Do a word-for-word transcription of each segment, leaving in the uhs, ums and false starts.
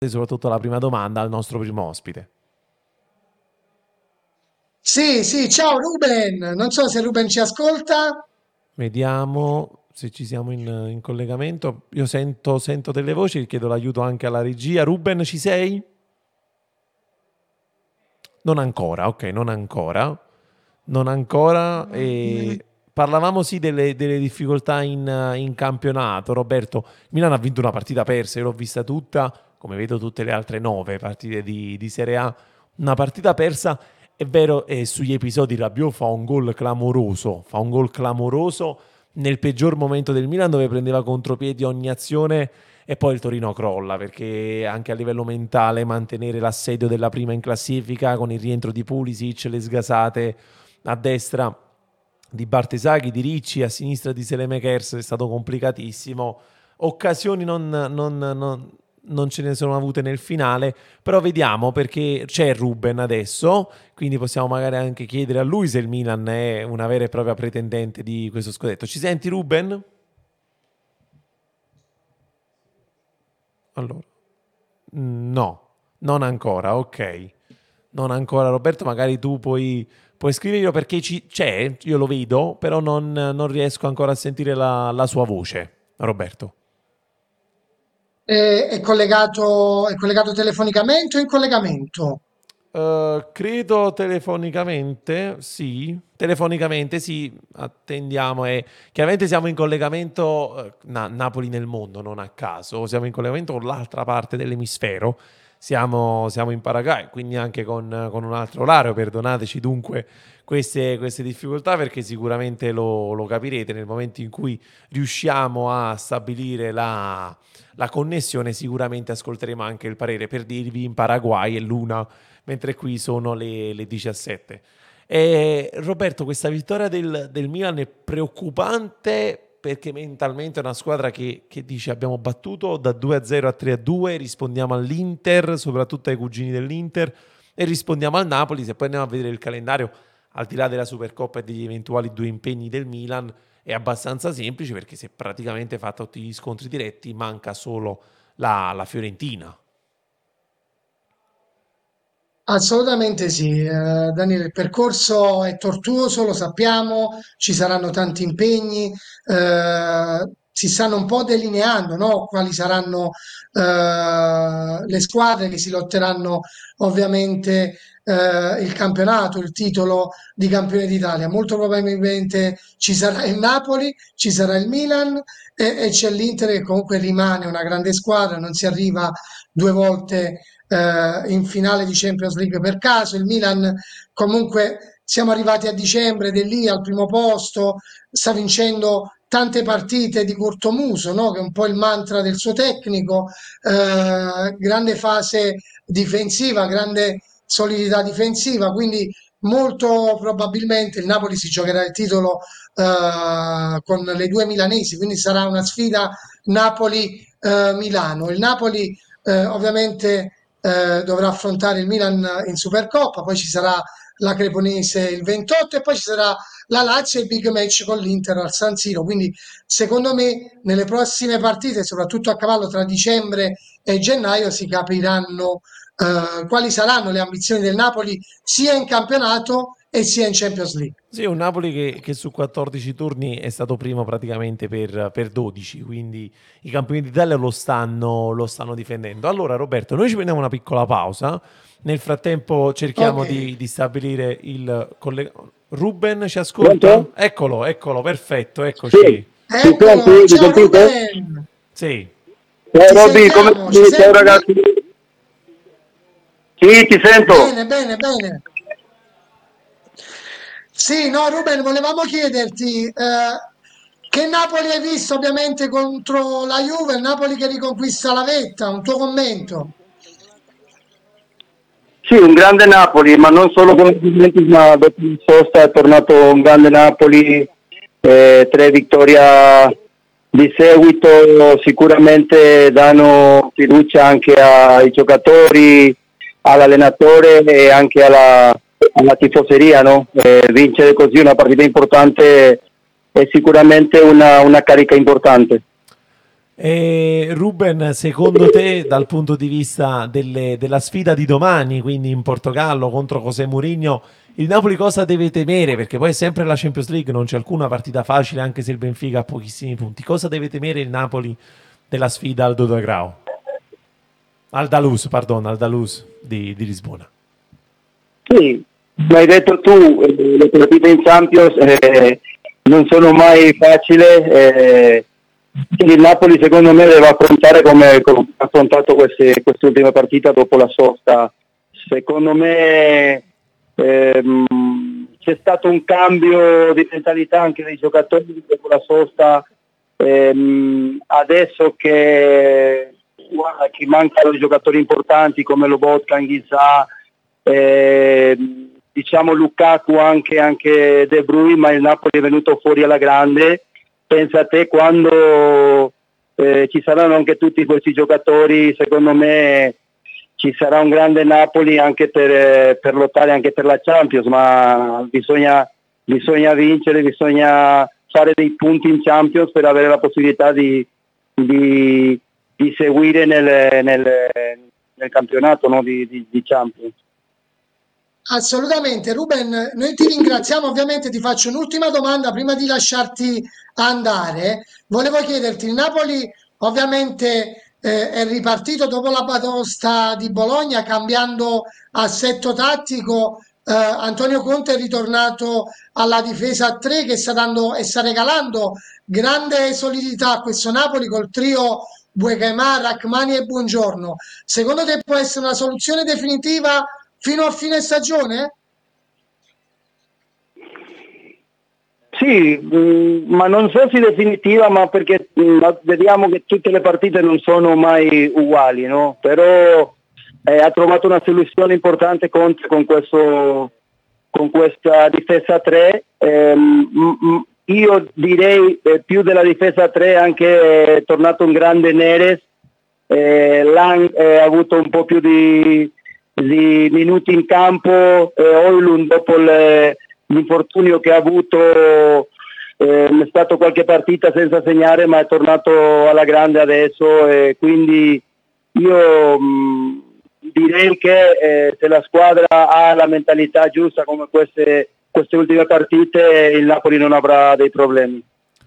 soprattutto la prima domanda al nostro primo ospite. Sì, sì, ciao Ruben, non so se Ruben ci ascolta. Vediamo se ci siamo in, in collegamento. Io sento, sento delle voci, chiedo l'aiuto anche alla regia. Ruben, ci sei? Non ancora, ok, non ancora. Non ancora. Mm, E parlavamo sì delle, delle difficoltà in, in campionato. Roberto, Milan ha vinto una partita persa, io l'ho vista tutta, come vedo tutte le altre nove partite di, di Serie A. Una partita persa, è vero, e sugli episodi Rabiot fa un gol clamoroso, fa un gol clamoroso nel peggior momento del Milan dove prendeva contropiedi ogni azione e poi il Torino crolla perché anche a livello mentale mantenere l'assedio della prima in classifica con il rientro di Pulisic, le sgasate a destra di Bartesaghi, di Ricci, a sinistra di Selemakers è stato complicatissimo. Occasioni non, non, non, non ce ne sono avute nel finale, però vediamo perché c'è Ruben adesso, quindi possiamo magari anche chiedere a lui se il Milan è una vera e propria pretendente di questo scudetto. Ci senti Ruben? Allora, no, non ancora, ok. Non ancora Roberto, magari tu puoi, puoi scriverlo perché ci, c'è, io lo vedo, però non, non riesco ancora a sentire la, la sua voce. Roberto. È, è collegato, è collegato telefonicamente o in collegamento? Uh, credo telefonicamente, sì, telefonicamente sì, attendiamo e chiaramente siamo in collegamento, eh, Na- Napoli nel mondo, non a caso, siamo in collegamento con l'altra parte dell'emisfero, siamo, siamo in Paraguay, quindi anche con, con un altro orario, perdonateci dunque queste, queste difficoltà perché sicuramente lo, lo capirete nel momento in cui riusciamo a stabilire la, la connessione, sicuramente ascolteremo anche il parere per dirvi in Paraguay è l'una mentre qui sono le, le diciassette. E Roberto, questa vittoria del, del Milan è preoccupante perché mentalmente è una squadra che, che dice abbiamo battuto da due a zero a tre a due, rispondiamo all'Inter, soprattutto ai cugini dell'Inter, e rispondiamo al Napoli. Se poi andiamo a vedere il calendario, al di là della Supercoppa e degli eventuali due impegni del Milan, è abbastanza semplice perché si è praticamente fatto tutti gli scontri diretti, manca solo la, la Fiorentina. Assolutamente sì, eh, Daniele, il percorso è tortuoso, lo sappiamo, ci saranno tanti impegni, eh, si stanno un po' delineando, no? Quali saranno eh, le squadre che si lotteranno ovviamente eh, il campionato, il titolo di campione d'Italia. Molto probabilmente ci sarà il Napoli, ci sarà il Milan e, e c'è l'Inter che comunque rimane una grande squadra, non si arriva due volte eh, in finale di Champions League per caso. Il Milan comunque siamo arrivati a dicembre ed è lì al primo posto, sta vincendo tante partite di corto muso, no? Che è un po' il mantra del suo tecnico, eh, grande fase difensiva, grande solidità difensiva, quindi molto probabilmente il Napoli si giocherà il titolo eh, con le due milanesi, quindi sarà una sfida Napoli-Milano. Il Napoli eh, ovviamente eh, dovrà affrontare il Milan in Supercoppa, poi ci sarà la Cremonese il ventotto e poi ci sarà la Lazio e il big match con l'Inter al San Siro. Quindi secondo me nelle prossime partite, soprattutto a cavallo tra dicembre e gennaio, si capiranno eh, quali saranno le ambizioni del Napoli sia in campionato e sia in Champions League. Sì, un Napoli che, che su quattordici turni è stato primo praticamente per, per dodici, quindi i campioni d'Italia lo stanno, lo stanno difendendo. Allora Roberto, noi ci prendiamo una piccola pausa, nel frattempo Ok, cerchiamo di, di stabilire il collegamento. Ruben ci ascolta? Pronto? Eccolo, eccolo, perfetto, Sì, eccoci. mi senti? eccolo, Mi ciao sentite? Ruben, Sì, Ciao ti Robby, come sentiamo, ci stai? Ciao senti? ragazzi. Sì, ti sento. Bene, bene, bene. Sì, no, Ruben, volevamo chiederti eh, che Napoli hai visto ovviamente contro la Juve, il Napoli che riconquista la vetta, un tuo commento. Sì, un grande Napoli, ma non solo con Juventus, ma dopo il sosta è tornato un grande Napoli, eh, tre vittorie di seguito, sicuramente danno fiducia anche ai giocatori, all'allenatore e anche alla, alla tifoseria, no? Eh, vincere così una partita importante è sicuramente una, una carica importante. E Ruben, secondo te, dal punto di vista delle- della sfida di domani, quindi in Portogallo contro José Mourinho, il Napoli cosa deve temere? Perché poi è sempre la Champions League, non c'è alcuna partita facile, anche se il Benfica ha pochissimi punti. Cosa deve temere il Napoli della sfida al Dodagrao? Al Dalus, pardon, al Dalus di, di Lisbona. Sì, come hai detto tu, eh, le partite in Champions eh, non sono mai facili. Eh, quindi il Napoli secondo me deve affrontare come, come ha affrontato queste, queste ultime partite dopo la sosta. Secondo me ehm, c'è stato un cambio di mentalità anche dei giocatori dopo la sosta. Ehm, adesso che guarda, che mancano i giocatori importanti come Lobotka, Anghissà, eh, diciamo Lukaku, anche, anche De Bruyne, ma il Napoli è venuto fuori alla grande. Pensa a te quando eh, ci saranno anche tutti questi giocatori, secondo me ci sarà un grande Napoli anche per, eh, per lottare anche per la Champions, ma bisogna, bisogna vincere, bisogna fare dei punti in Champions per avere la possibilità di, di, di seguire nel, nel, nel campionato, no? di, di, di Champions. Assolutamente, Ruben, noi ti ringraziamo. Ovviamente ti faccio un'ultima domanda prima di lasciarti andare. Volevo chiederti, il Napoli ovviamente eh, è ripartito dopo la batosta di Bologna cambiando assetto tattico. Eh, Antonio Conte è ritornato alla difesa a tre che sta dando e sta regalando grande solidità a questo Napoli col trio Buegamà, Rachmani e Buongiorno. Secondo te può essere una soluzione definitiva fino a fine stagione? Sì, mh, ma non so se definitiva, ma perché mh, vediamo che tutte le partite non sono mai uguali, no? Però eh, ha trovato una soluzione importante con, con, questo, con questa difesa tre. Eh, mh, mh, io direi eh, più della difesa tre anche è tornato un grande Neres, eh, Lang eh, ha avuto un po' più di di minuti in campo, eh, Højlund dopo le, l'infortunio che ha avuto eh, è stato qualche partita senza segnare, ma è tornato alla grande adesso, e quindi io mh, direi che eh, se la squadra ha la mentalità giusta come queste, queste ultime partite, il Napoli non avrà dei problemi.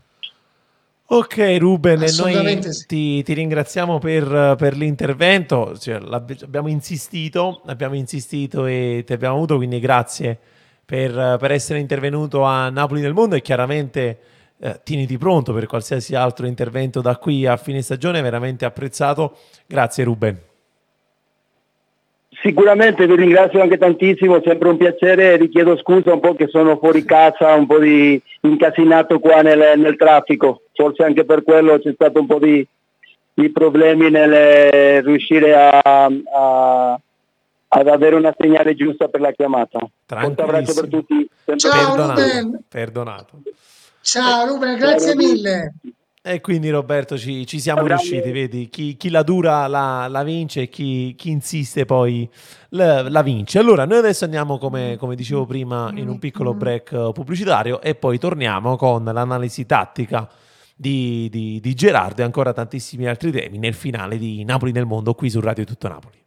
Ok Ruben, e noi Assolutamente sì. ti, ti ringraziamo per, per l'intervento. Cioè, l'abbi- abbiamo insistito, abbiamo insistito e ti abbiamo avuto, quindi grazie per, per essere intervenuto a Napoli nel Mondo, e chiaramente eh, tieniti pronto per qualsiasi altro intervento da qui a fine stagione, veramente apprezzato. Grazie Ruben. Sicuramente vi ringrazio anche tantissimo, sempre un piacere. Vi chiedo scusa un po' che sono fuori casa, un po' di incasinato qua nel, nel traffico, forse anche per quello c'è stato un po' di, di problemi nel riuscire a, a, ad avere una segnale giusta per la chiamata. Un abbraccio per tutti. Ciao Perdonato, Ruben. perdonato. Ciao Ruben, grazie mille. E quindi Roberto ci, ci siamo Abbiamo... riusciti, vedi, chi, chi la dura la, la vince, e chi, chi insiste poi la, la vince. Allora noi adesso andiamo, come, come dicevo prima, in un piccolo break pubblicitario, e poi torniamo con l'analisi tattica di, di, di Gerardo e ancora tantissimi altri temi nel finale di Napoli nel Mondo qui su Radio Tutto Napoli.